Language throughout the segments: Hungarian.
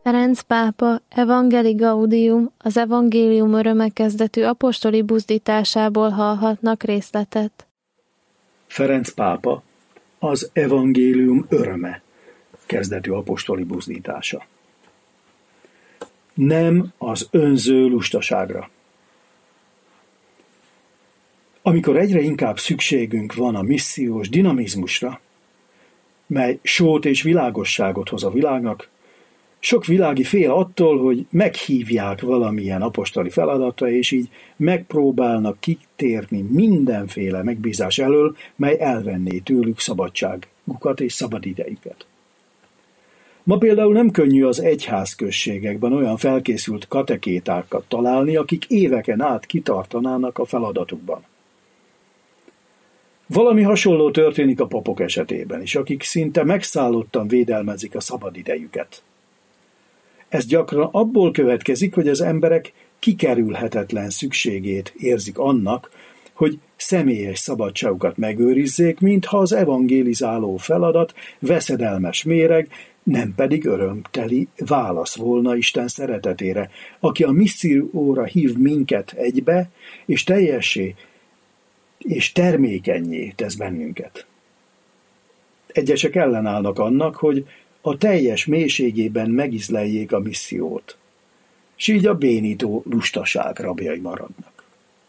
Ferenc pápa Evangelii Gaudium, az evangélium öröme kezdetű apostoli buzdításából hallhatnak részletet. Ferenc pápa az evangélium öröme kezdetű apostoli buzdítása. Nem az önző lustaságra. Amikor egyre inkább szükségünk van a missziós dinamizmusra, mely sót és világosságot hoz a világnak, sok világi fél attól, hogy meghívják valamilyen apostoli feladatra, és így megpróbálnak kitérni mindenféle megbízás elől, mely elvenné tőlük szabadságukat és szabadidejüket. Ma például nem könnyű az egyházközségekben olyan felkészült katekétákat találni, akik éveken át kitartanának a feladatukban. Valami hasonló történik a papok esetében is, akik szinte megszállottan védelmezik a szabadidejüket. Ez gyakran abból következik, hogy az emberek kikerülhetetlen szükségét érzik annak, hogy személyes szabadságukat megőrizzék, mintha az evangélizáló feladat veszedelmes méreg, nem pedig örömteli válasz volna Isten szeretetére, aki a misszióra hív minket egybe, és teljessé és termékennyé tesz bennünket. Egyesek ellenállnak annak, hogy a teljes mélységében megizleljék a missziót, s így a bénító lustaság rabjai maradnak.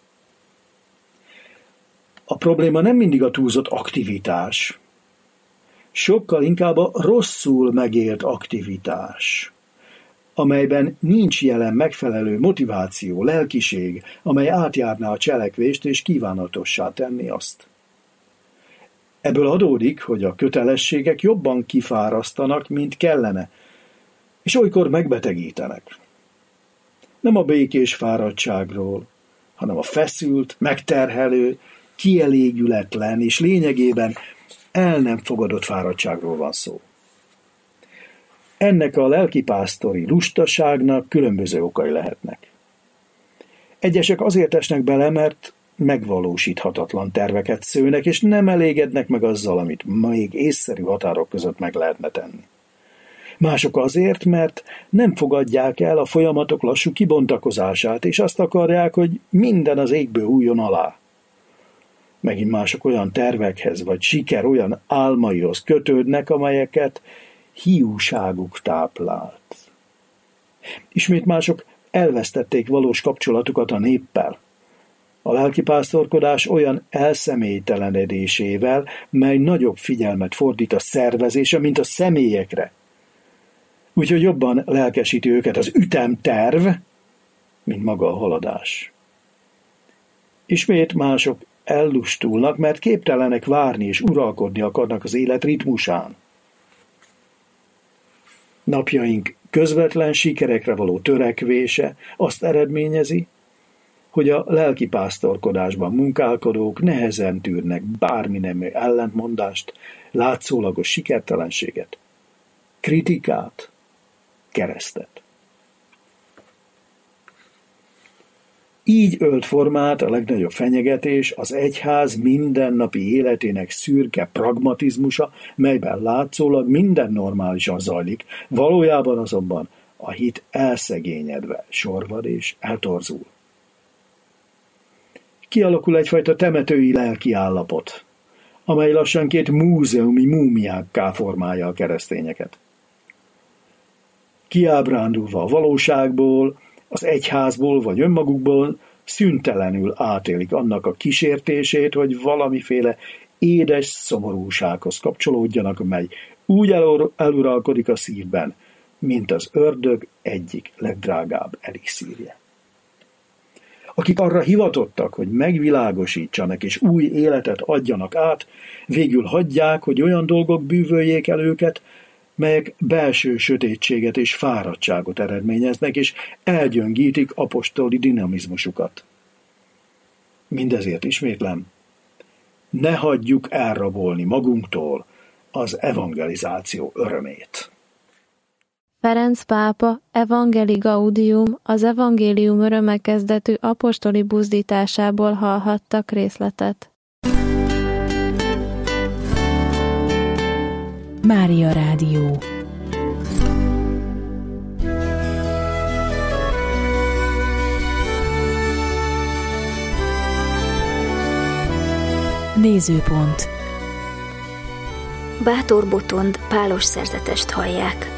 A probléma nem mindig a túlzott aktivitás, sokkal inkább a rosszul megélt aktivitás, amelyben nincs jelen megfelelő motiváció, lelkiség, amely átjárná a cselekvést és kívánatossá tenni azt. Ebből adódik, hogy a kötelességek jobban kifárasztanak, mint kellene, és olykor megbetegítenek. Nem a békés fáradtságról, hanem a feszült, megterhelő, kielégületlen és lényegében el nem fogadott fáradtságról van szó. Ennek a lelkipásztori lustaságnak különböző okai lehetnek. Egyesek azért esnek bele, mert megvalósíthatatlan terveket szőnek, és nem elégednek meg azzal, amit még észszerű határok között meg lehetne tenni. Mások azért, mert nem fogadják el a folyamatok lassú kibontakozását, és azt akarják, hogy minden az égből hulljon alá. Megint mások olyan tervekhez, vagy siker olyan álmaihoz kötődnek, amelyeket hiúságuk táplált. Ismét mások elvesztették valós kapcsolatukat a néppel. A lelkipásztorkodás olyan elszemélytelenedésével, mely nagyobb figyelmet fordít a szervezése, mint a személyekre. Úgyhogy jobban lelkesíti őket az ütemterv, mint maga a haladás. Ismét mások ellustulnak, mert képtelenek várni és uralkodni akarnak az élet ritmusán. Napjaink közvetlen sikerekre való törekvése azt eredményezi, hogy a lelkipásztorkodásban munkálkodók nehezen tűrnek bármi nemű ellentmondást, látszólagos sikertelenséget, kritikát, keresztet. Így ölt formát a legnagyobb fenyegetés, az egyház mindennapi életének szürke pragmatizmusa, melyben látszólag minden normálisan zajlik, valójában azonban a hit elszegényedve sorvad és eltorzul. Kialakul egyfajta temetői lelki állapot, amely lassanként múzeumi múmiákká formálja a keresztényeket. Kiábrándulva a valóságból, az egyházból vagy önmagukból szüntelenül átélik annak a kísértését, hogy valamiféle édes szomorúsághoz kapcsolódjanak, mely úgy eluralkodik a szívben, mint az ördög egyik legdrágább elixírje. Akik arra hivatottak, hogy megvilágosítsanak és új életet adjanak át, végül hagyják, hogy olyan dolgok bűvöljék el őket, melyek belső sötétséget és fáradtságot eredményeznek, és elgyöngítik apostoli dinamizmusukat. Mindezért ismétlem, ne hagyjuk elrabolni magunktól az evangelizáció örömét. Ferenc pápa Evangelii Gaudium, az evangélium öröme kezdetű apostoli buzdításából hallhattak részletet. Mária Rádió. Nézőpont. Bátor Botond pálos szerzetest hallják.